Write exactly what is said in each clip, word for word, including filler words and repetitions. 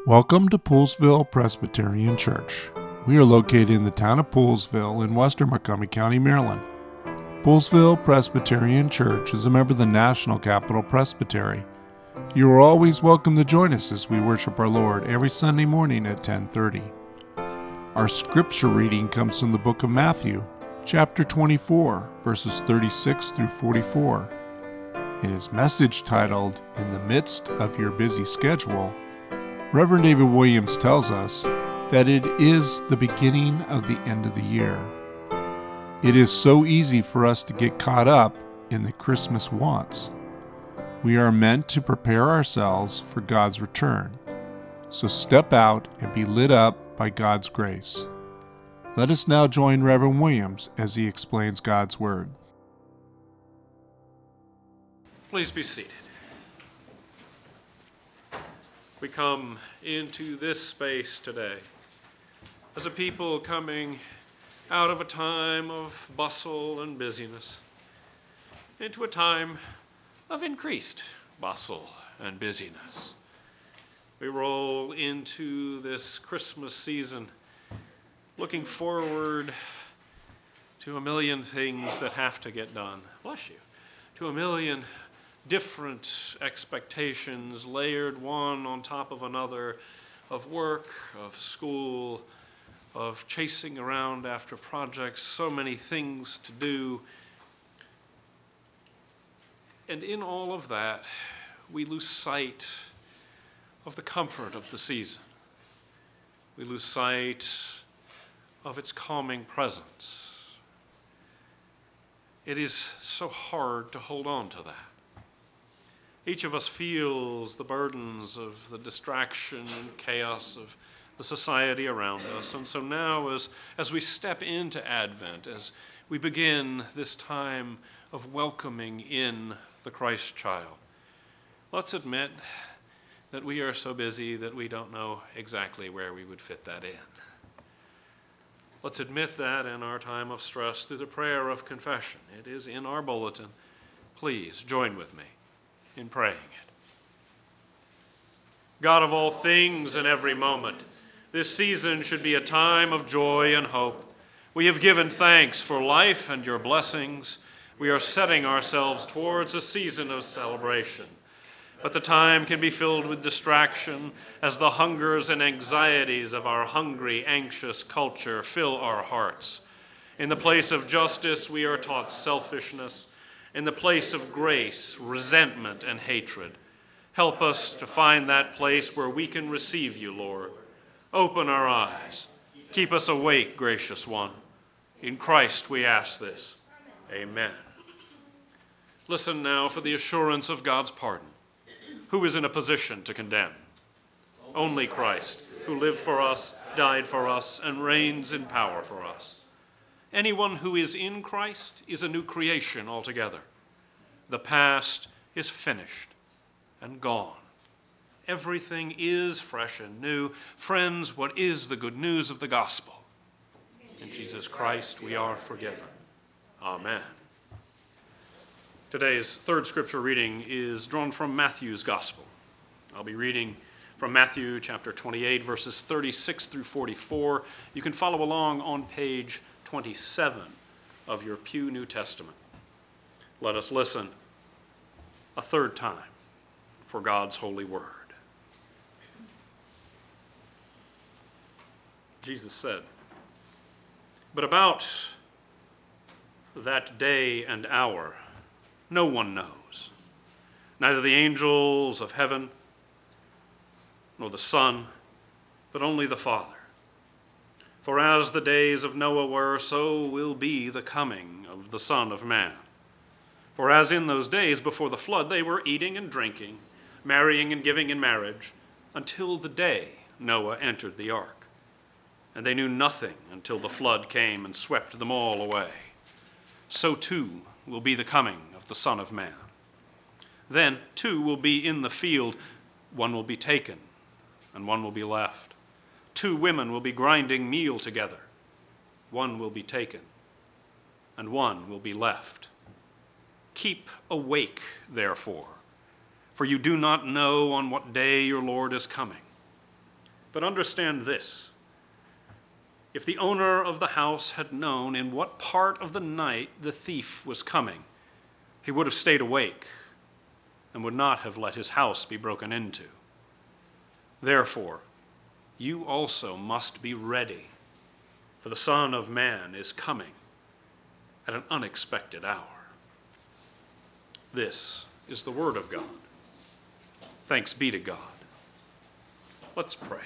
Welcome to Poolesville Presbyterian Church. We are located in the town of Poolesville in western Montgomery County, Maryland. Poolesville Presbyterian Church is a member of the National Capital Presbytery. You are always welcome to join us as we worship our Lord every Sunday morning at ten thirty. Our scripture reading comes from the book of Matthew, chapter twenty-four, verses thirty-six through forty-four. In his message titled, "In the Midst of Your Busy Schedule," Reverend David Williams tells us that it is the beginning of the end of the year. It is so easy for us to get caught up in the Christmas wants. We are meant to prepare ourselves for God's return. So step out and be lit up by God's grace. Let us now join Reverend Williams as he explains God's Word. Please be seated. We come into this space today as a people coming out of a time of bustle and busyness into a time of increased bustle and busyness. We roll into this Christmas season looking forward to a million things that have to get done. Bless you. To a million different expectations layered one on top of another of work, of school, of chasing around after projects, so many things to do. And in all of that, we lose sight of the comfort of the season. We lose sight of its calming presence. It is so hard to hold on to that. Each of us feels the burdens of the distraction and chaos of the society around us. And so now as, as we step into Advent, as we begin this time of welcoming in the Christ child, let's admit that we are so busy that we don't know exactly where we would fit that in. Let's admit that in our time of stress through the prayer of confession. It is in our bulletin. Please join with me in praying it. God of all things and every moment, this season should be a time of joy and hope. We have given thanks for life and your blessings. We are setting ourselves towards a season of celebration. But the time can be filled with distraction as the hungers and anxieties of our hungry, anxious culture fill our hearts. In the place of justice, we are taught selfishness. In the place of grace, resentment and hatred. Help us to find that place where we can receive you, Lord. Open our eyes. Keep us awake, gracious one. In Christ we ask this. Amen. Listen now for the assurance of God's pardon. Who is in a position to condemn? Only Christ, who lived for us, died for us, and reigns in power for us. Anyone who is in Christ is a new creation altogether. The past is finished and gone. Everything is fresh and new. Friends, what is the good news of the gospel? In Jesus Christ we are forgiven. Amen. Today's third scripture reading is drawn from Matthew's gospel. I'll be reading from Matthew chapter twenty-eight, verses thirty-six through forty-four. You can follow along on page twenty-seven of your Pew New Testament. Let us listen a third time for God's holy word. Jesus said, "But about that day and hour no one knows, neither the angels of heaven nor the Son, but only the Father. For as the days of Noah were, so will be the coming of the Son of Man. For as in those days before the flood they were eating and drinking, marrying and giving in marriage, until the day Noah entered the ark. And they knew nothing until the flood came and swept them all away. So too will be the coming of the Son of Man. Then two will be in the field, one will be taken, and one will be left. Two women will be grinding meal together. One will be taken, and one will be left. Keep awake, therefore, for you do not know on what day your Lord is coming. But understand this. If the owner of the house had known in what part of the night the thief was coming, he would have stayed awake and would not have let his house be broken into. Therefore, you also must be ready, for the Son of Man is coming at an unexpected hour. This is the word of God. Thanks be to God. Let's pray.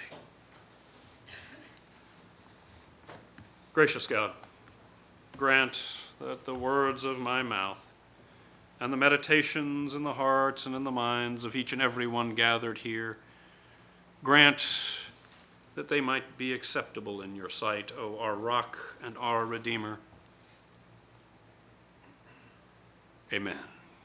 Gracious God, grant that the words of my mouth and the meditations in the hearts and in the minds of each and every one gathered here, grant that they might be acceptable in your sight, O our rock and our Redeemer. Amen.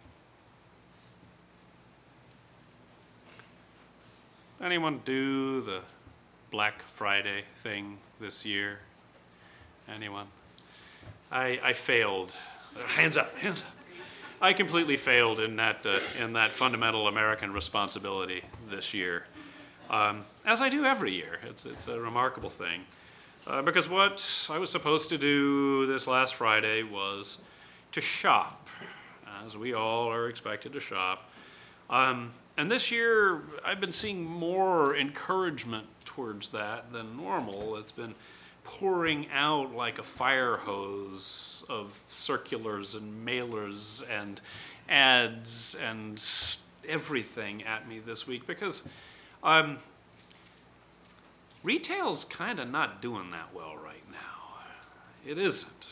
Anyone do the Black Friday thing this year? Anyone? I, I failed. Hands up, hands up. I completely failed in that uh, in that fundamental American responsibility this year, um, as I do every year. It's it's a remarkable thing, uh, because what I was supposed to do this last Friday was to shop, as we all are expected to shop. Um, and this year, I've been seeing more encouragement towards that than normal. It's been pouring out like a fire hose of circulars and mailers and ads and everything at me this week because um, retail's kind of not doing that well right now. It isn't.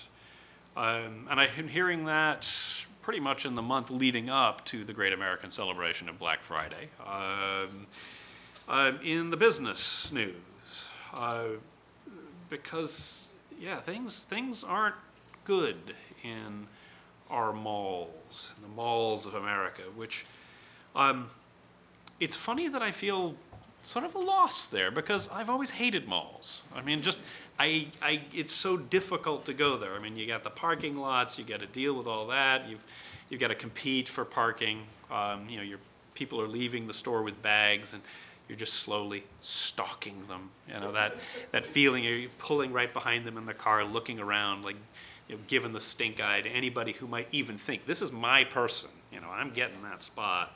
Um, and I've been hearing that pretty much in the month leading up to the great American celebration of Black Friday. Um, uh, in the business news, uh, because, yeah, things things aren't good in our malls, in the malls of America, which um, it's funny that I feel sort of a loss there because I've always hated malls. I mean, just, I, I, it's so difficult to go there. I mean, you got the parking lots, you got to deal with all that, you've, you've got to compete for parking. Um, you know, your people are leaving the store with bags and you're just slowly stalking them. You know, that, that feeling, you're pulling right behind them in the car, looking around, like, you know, giving the stink eye to anybody who might even think, this is my person, you know, I'm getting that spot.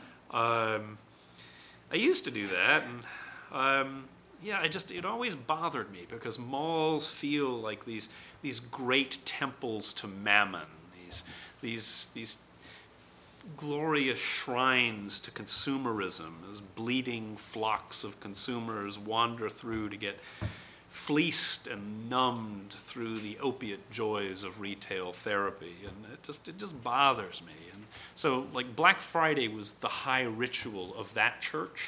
Um, I used to do that, and um, yeah, I just, it always bothered me because malls feel like these these great temples to Mammon, these these these glorious shrines to consumerism as bleeding flocks of consumers wander through to get fleeced and numbed through the opiate joys of retail therapy, and it just it just bothers me. And so, like, Black Friday was the high ritual of that church.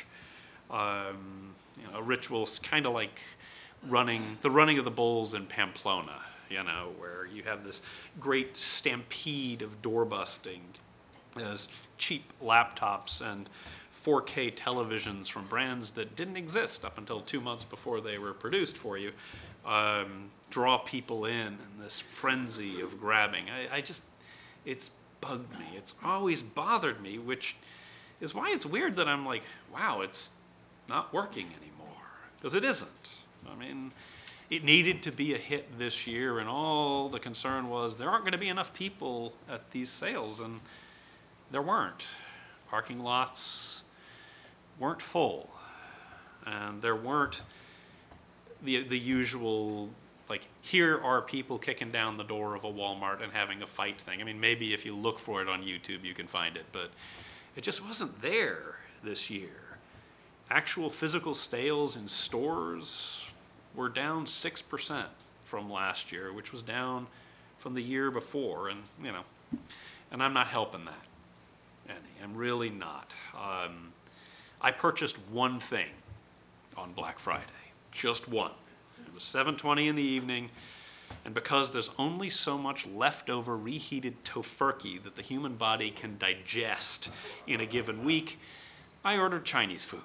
Um, you know, a ritual kind of like running the running of the bulls in Pamplona. You know, where you have this great stampede of door busting as cheap laptops and four K televisions from brands that didn't exist up until two months before they were produced for you, um, draw people in in this frenzy of grabbing. I, I just, it's bugged me. It's always bothered me, which is why it's weird that I'm like, wow, it's not working anymore. Because it isn't. I mean, it needed to be a hit this year, and all the concern was there aren't going to be enough people at these sales, and there weren't. Parking lots weren't full, and there weren't the the usual, like, here are people kicking down the door of a Walmart and having a fight thing. I mean, maybe if you look for it on YouTube, you can find it, but it just wasn't there this year. Actual physical sales in stores were down six percent from last year, which was down from the year before, and, you know, and I'm not helping that any. I'm really not. Um, I purchased one thing on Black Friday, just one. It was seven twenty in the evening, and because there's only so much leftover reheated tofurkey that the human body can digest in a given week, I ordered Chinese food.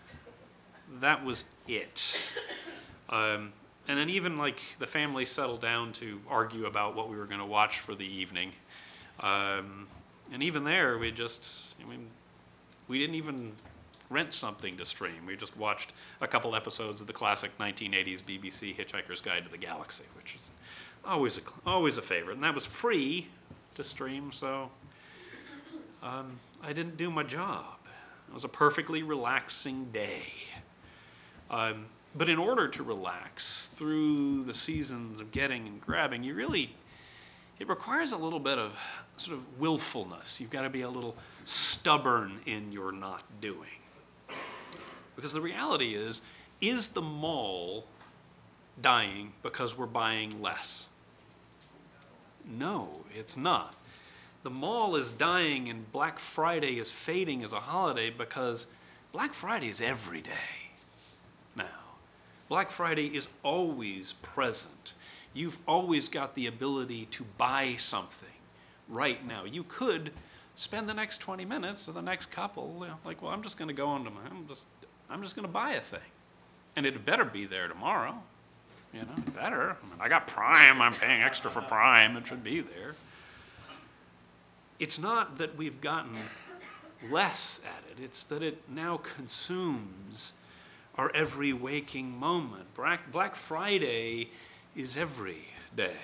That was it. Um, and then even, like, the family settled down to argue about what we were going to watch for the evening. Um, and even there, we just, I mean, we didn't even rent something to stream. We just watched a couple episodes of the classic nineteen eighties B B C Hitchhiker's Guide to the Galaxy, which is always a, always a favorite. And that was free to stream, so um, I didn't do my job. It was a perfectly relaxing day. Um, but in order to relax through the seasons of getting and grabbing, you really, it requires a little bit of sort of willfulness. You've got to be a little stubborn in your not doing. Because the reality is, is the mall dying because we're buying less? No, it's not. The mall is dying and Black Friday is fading as a holiday because Black Friday is every day now. Black Friday is always present. You've always got the ability to buy something right now. You could spend the next twenty minutes or the next couple, you know, like, well, I'm just going to go on to my, I'm just, I'm just going to buy a thing. And it better be there tomorrow. You know, it better. I mean, I got Prime. I'm paying extra for Prime. It should be there. It's not that we've gotten less at it. It's that it now consumes our every waking moment. Black, Black Friday is every day.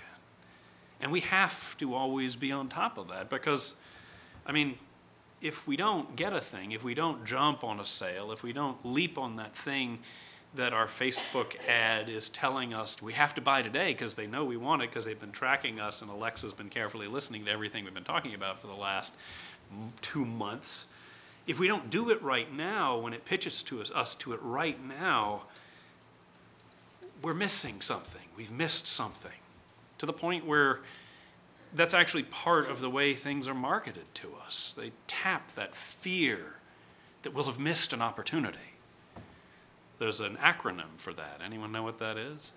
And we have to always be on top of that because, I mean, if we don't get a thing, if we don't jump on a sale, if we don't leap on that thing that our Facebook ad is telling us we have to buy today because they know we want it because they've been tracking us and Alexa's been carefully listening to everything we've been talking about for the last two months. If we don't do it right now, when it pitches to us, us to it right now, we're missing something. We've missed something to the point where that's actually part of the way things are marketed to us. They tap that fear that we'll have missed an opportunity. There's an acronym for that. Anyone know what that is?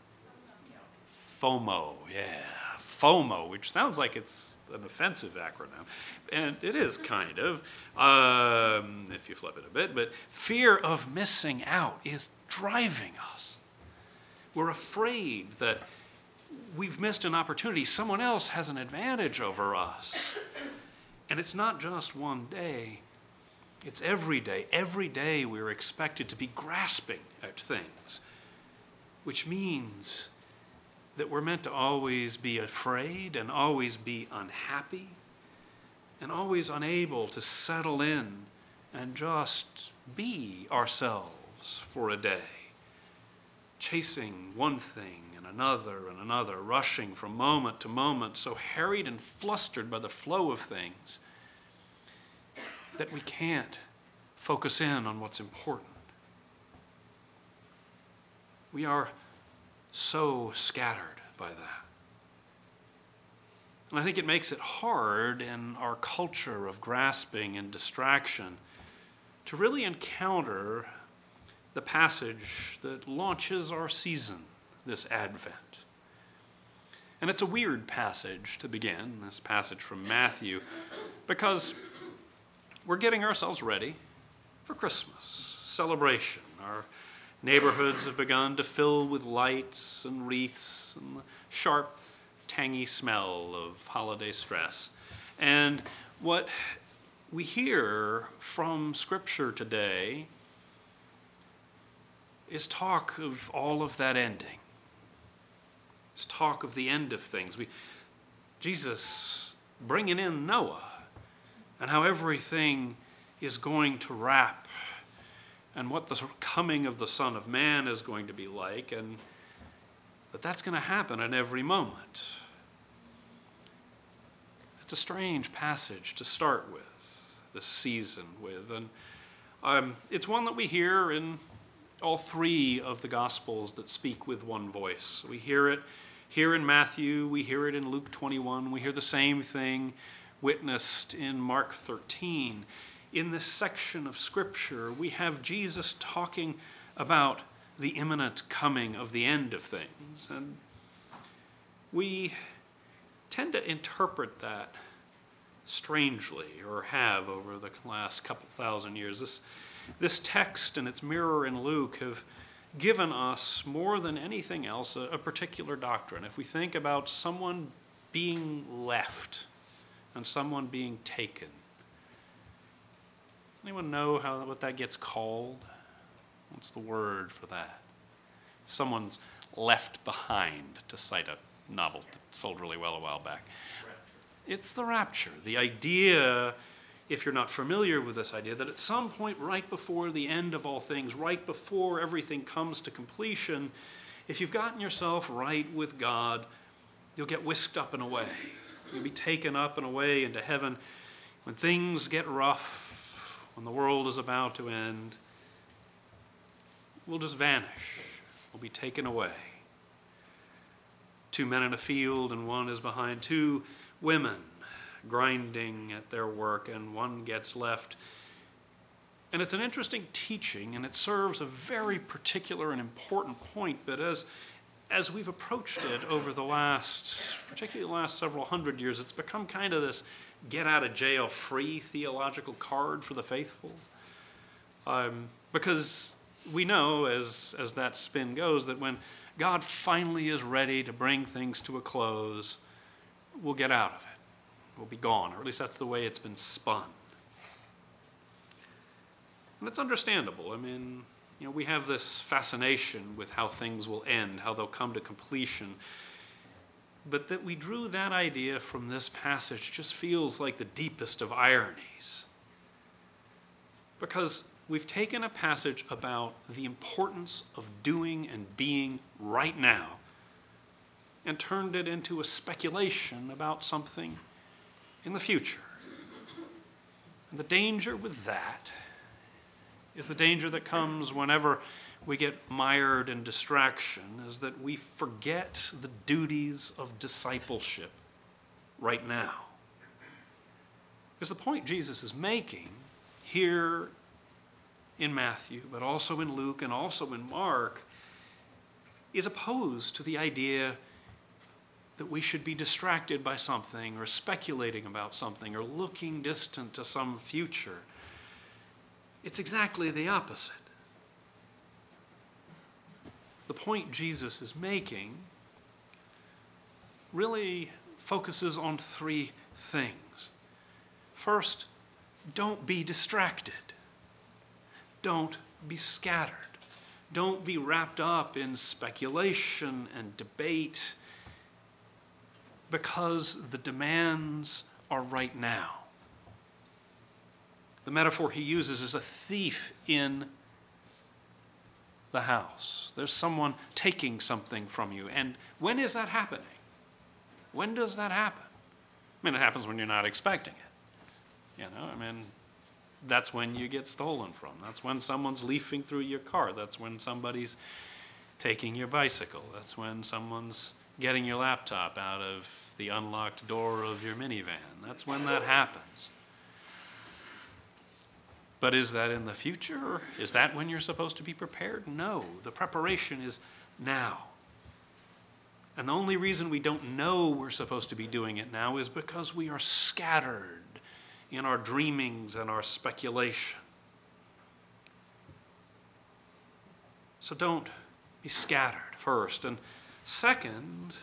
FOMO, yeah. FOMO, which sounds like it's an offensive acronym. And it is kind of, um, if you flip it a bit. But fear of missing out is driving us. We're afraid that we've missed an opportunity. Someone else has an advantage over us. And it's not just one day. It's every day. Every day we're expected to be grasping at things, which means that we're meant to always be afraid and always be unhappy and always unable to settle in and just be ourselves for a day, chasing one thing and another and another, rushing from moment to moment, so harried and flustered by the flow of things that we can't focus in on what's important. We are so scattered by that. And I think it makes it hard in our culture of grasping and distraction to really encounter the passage that launches our season this Advent. And it's a weird passage to begin, this passage from Matthew, because we're getting ourselves ready for Christmas celebration. Our neighborhoods have begun to fill with lights and wreaths and the sharp, tangy smell of holiday stress. And what we hear from Scripture today is talk of all of that ending. It's talk of the end of things. We, Jesus bringing in Noah and how everything is going to wrap and what the coming of the Son of Man is going to be like, and that that's going to happen at every moment. It's a strange passage to start with, this season with, and um, it's one that we hear in all three of the Gospels that speak with one voice. We hear it here in Matthew, we hear it in Luke twenty-one, we hear the same thing witnessed in Mark thirteen. In this section of Scripture, we have Jesus talking about the imminent coming of the end of things. And we tend to interpret that strangely, or have over the last couple thousand years. This, this text and its mirror in Luke have given us, more than anything else, a, a particular doctrine. If we think about someone being left and someone being taken, Anyone know how what that gets called? What's the word for that? If someone's left behind, to cite a novel that sold really well a while back. It's the rapture. The idea, if you're not familiar with this idea, that at some point right before the end of all things, right before everything comes to completion, if you've gotten yourself right with God, you'll get whisked up and away. You'll be taken up and away into heaven. When things get rough, when the world is about to end, we'll just vanish. We'll be taken away. Two men in a field, and one is behind two women grinding at their work, and one gets left. And it's an interesting teaching, and it serves a very particular and important point, but as as we've approached it over the last, particularly the last several hundred years, it's become kind of this get-out-of-jail-free theological card for the faithful. Um, because we know, as, as that spin goes, that when God finally is ready to bring things to a close, we'll get out of it. We'll be gone, or at least that's the way it's been spun. And it's understandable. I mean, you know, we have this fascination with how things will end, how they'll come to completion. But that we drew that idea from this passage just feels like the deepest of ironies. Because we've taken a passage about the importance of doing and being right now and turned it into a speculation about something in the future. And the danger with that is the danger that comes whenever we get mired in distraction, is that we forget the duties of discipleship right now. Because the point Jesus is making here in Matthew, but also in Luke and also in Mark, is opposed to the idea that we should be distracted by something or speculating about something or looking distant to some future. It's exactly the opposite. The point Jesus is making really focuses on three things. First, don't be distracted. Don't be scattered. Don't be wrapped up in speculation and debate, because the demands are right now. The metaphor he uses is a thief in the house. There's someone taking something from you. And when is that happening? When does that happen? I mean, it happens when you're not expecting it. You know, I mean, that's when you get stolen from. That's when someone's leafing through your car. That's when somebody's taking your bicycle. That's when someone's getting your laptop out of the unlocked door of your minivan. That's when that happens. But is that in the future? Is that when you're supposed to be prepared? No, the preparation is now. And the only reason we don't know we're supposed to be doing it now is because we are scattered in our dreamings and our speculation. So don't be scattered, first. And second,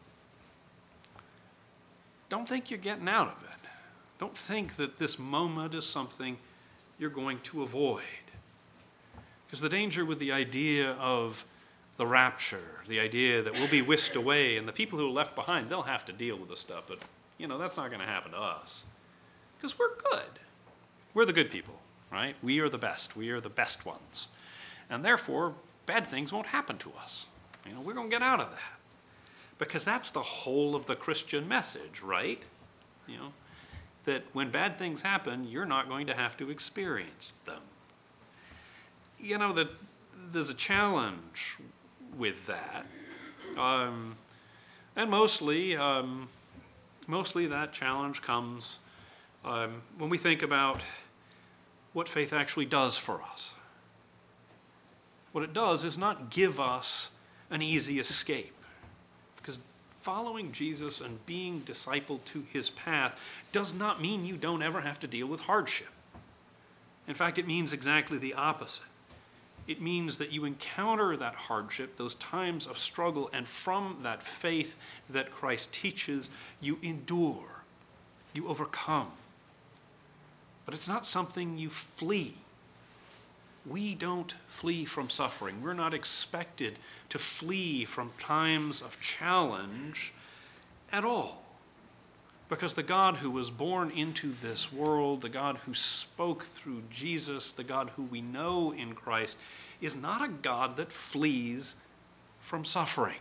don't think you're getting out of it. Don't think that this moment is something you're going to avoid. Because the danger with the idea of the rapture, the idea that we'll be whisked away and the people who are left behind, they'll have to deal with this stuff. But, you know, that's not going to happen to us. Because we're good. We're the good people, right? We are the best. We are the best ones. And therefore, bad things won't happen to us. You know, we're going to get out of that. Because that's the whole of the Christian message, right? You know, that when bad things happen, you're not going to have to experience them. You know, that there's a challenge with that. Um, and mostly, um, mostly that challenge comes um, when we think about what faith actually does for us. What it does is not give us an easy escape. Because following Jesus and being discipled to his path does not mean you don't ever have to deal with hardship. In fact, it means exactly the opposite. It means that you encounter that hardship, those times of struggle, and from that faith that Christ teaches, you endure, you overcome. but it's not something you flee. We don't flee from suffering. We're not expected to flee from times of challenge at all. Because the God who was born into this world, the God who spoke through Jesus, the God who we know in Christ, is not a God that flees from suffering.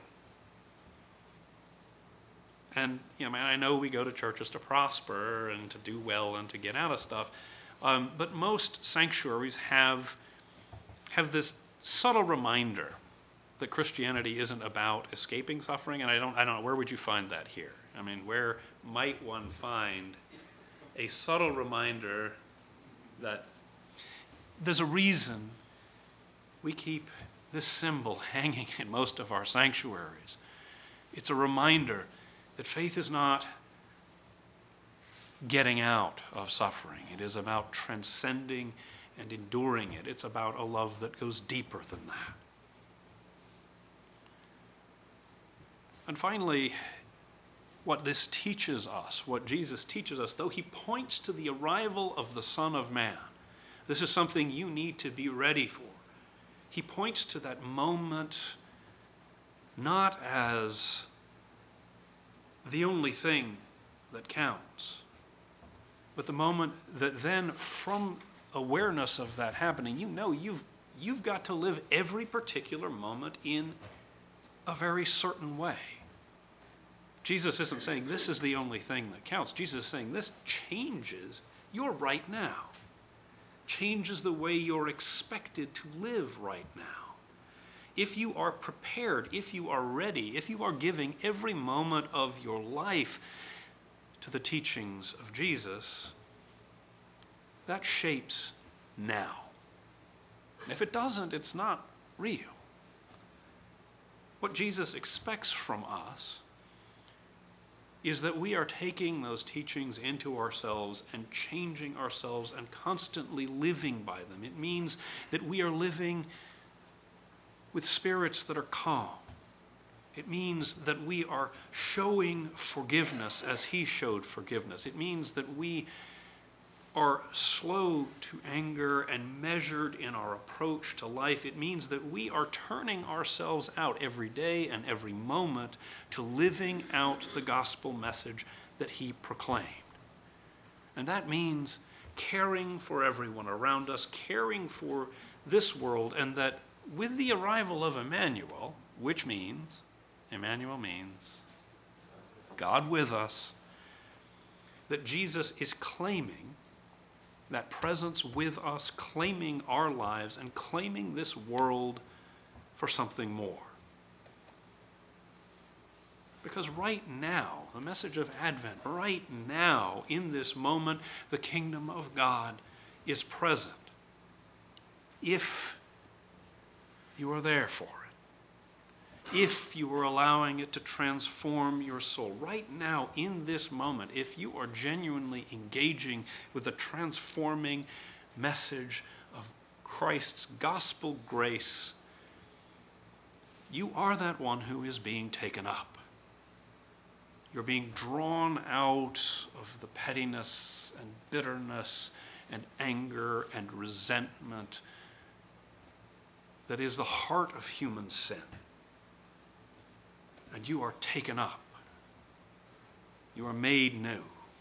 And you know, man, I know we go to churches to prosper and to do well and to get out of stuff, um, but most sanctuaries have have this subtle reminder that Christianity isn't about escaping suffering, and I don't, I don't know, where would you find that here? I mean, where might one find a subtle reminder that there's a reason we keep this symbol hanging in most of our sanctuaries? It's a reminder that faith is not getting out of suffering. It is about transcending and enduring it. It's about a love that goes deeper than that. And finally, what this teaches us, what Jesus teaches us, though he points to the arrival of the Son of Man, this is something you need to be ready for. He points to that moment not as the only thing that counts, but the moment that then, from awareness of that happening, you know you've you've got to live every particular moment in a very certain way. Jesus isn't saying this is the only thing that counts. Jesus is saying this changes your right now, changes the way you're expected to live right now. If you are prepared, if you are ready, if you are giving every moment of your life to the teachings of Jesus, that shapes now. And if it doesn't, it's not real. What Jesus expects from us is that we are taking those teachings into ourselves and changing ourselves and constantly living by them. It means that we are living with spirits that are calm. It means that we are showing forgiveness as he showed forgiveness. It means that we are slow to anger and measured in our approach to life. It means that we are turning ourselves out every day and every moment to living out the gospel message that he proclaimed. And that means caring for everyone around us, caring for this world, and that with the arrival of Emmanuel, which means, Emmanuel means God with us, that Jesus is claiming that presence with us, claiming our lives and claiming this world for something more. Because right now, the message of Advent, right now, in this moment, the kingdom of God is present. If you are there for it. If you are allowing it to transform your soul. Right now, in this moment, if you are genuinely engaging with the transforming message of Christ's gospel grace, you are that one who is being taken up. You're being drawn out of the pettiness and bitterness and anger and resentment that is the heart of human sin. And you are taken up. You are made new.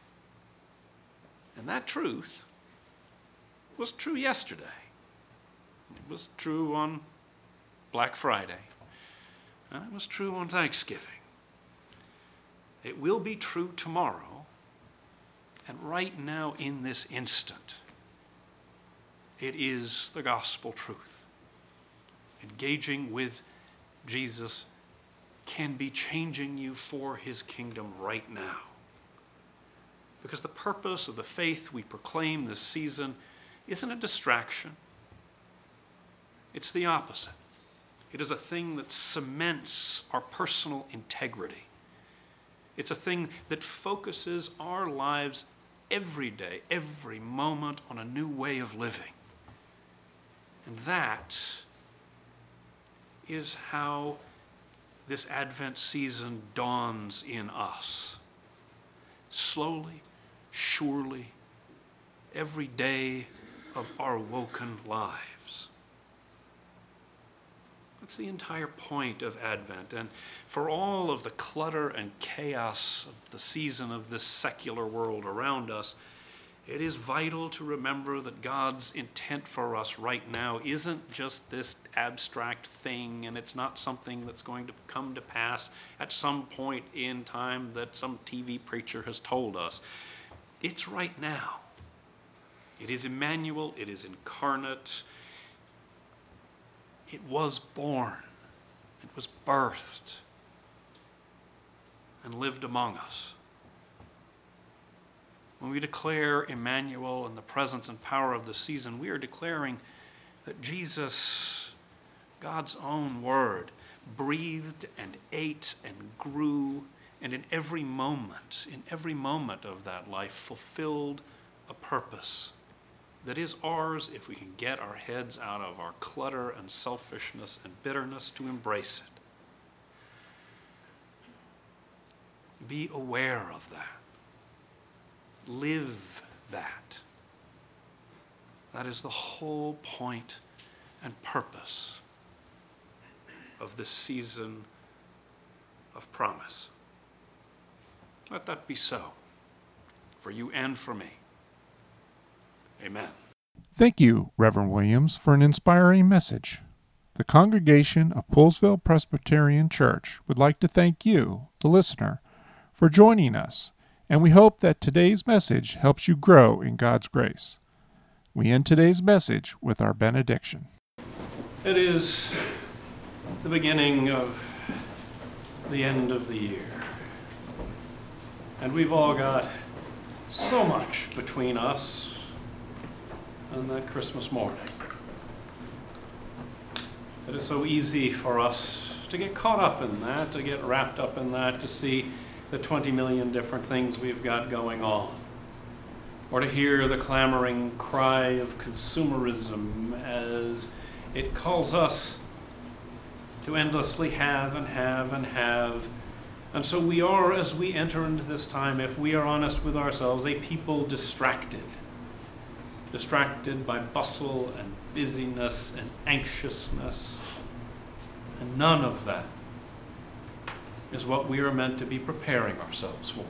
And that truth was true yesterday. It was true on Black Friday. And it was true on Thanksgiving. It will be true tomorrow. And right now, in this instant, it is the gospel truth. Engaging with Jesus can be changing you for his kingdom right now. Because the purpose of the faith we proclaim this season isn't a distraction. It's the opposite. It is a thing that cements our personal integrity. It's a thing that focuses our lives every day, every moment on a new way of living. And that is how this Advent season dawns in us. Slowly, surely, every day of our woken lives. That's the entire point of Advent. And for all of the clutter and chaos of the season of this secular world around us, it is vital to remember that God's intent for us right now isn't just this abstract thing, and it's not something that's going to come to pass at some point in time that some T V preacher has told us. It's right now. It is Emmanuel. It is incarnate. It was born. It was birthed and lived among us. When we declare Emmanuel and the presence and power of the season, we are declaring that Jesus, God's own word, breathed and ate and grew, and in every moment, in every moment of that life, fulfilled a purpose that is ours if we can get our heads out of our clutter and selfishness and bitterness to embrace it. Be aware of that. Live that. That is the whole point and purpose of this season of promise. Let that be so for you and for me. Amen. Thank you, Reverend Williams, for an inspiring message. The congregation of Poolesville Presbyterian Church would like to thank you, the listener, for joining us, and we hope that today's message helps you grow in God's grace. We end today's message with our benediction. It is the beginning of the end of the year, and we've all got so much between us and that Christmas morning. It is so easy for us to get caught up in that, to get wrapped up in that, to see the twenty million different things we've got going on, or to hear the clamoring cry of consumerism as it calls us to endlessly have and have and have. And so we are, as we enter into this time, if we are honest with ourselves, a people distracted. Distracted by bustle and busyness and anxiousness. And none of that is what we are meant to be preparing ourselves for.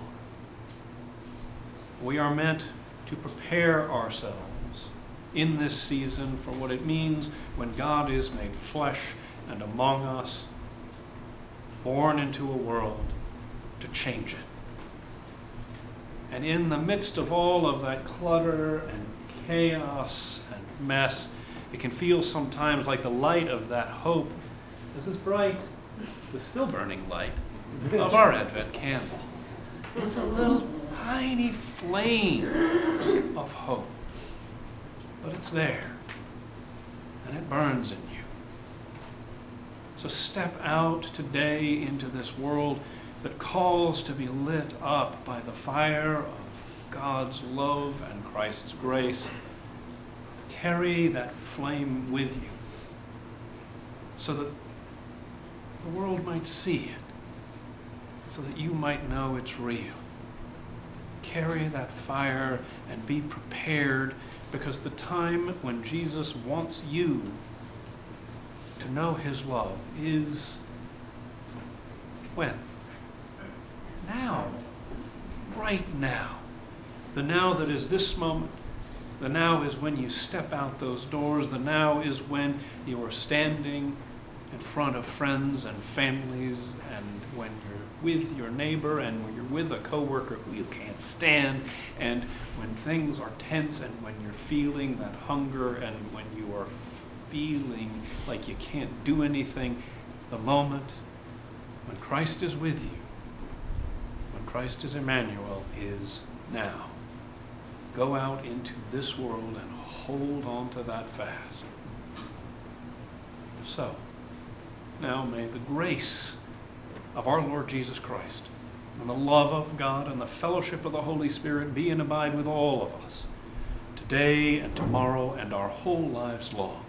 We are meant to prepare ourselves in this season for what it means when God is made flesh and among us, born into a world to change it. And in the midst of all of that clutter and chaos and mess, it can feel sometimes like the light of that hope is as bright as the still burning light of our Advent candle. It's a little tiny flame of hope, but it's there, and it burns in you. So step out today into this world that calls to be lit up by the fire of God's love and Christ's grace. Carry that flame with you so that the world might see it, so that you might know it's real. Carry that fire and be prepared, because the time when Jesus wants you to know his love is when? Now. Right now. The now that is this moment. The now is when you step out those doors. The now is when you are standing in front of friends and families, and when you're with your neighbor, and when you're with a coworker who you can't stand, and when things are tense, and when you're feeling that hunger, and when you are feeling like you can't do anything. The moment when Christ is with you, when Christ is Emmanuel, is now. Go out into this world and hold on to that fast. So, now may the grace of our Lord Jesus Christ and the love of God and the fellowship of the Holy Spirit be and abide with all of us today and tomorrow and our whole lives long.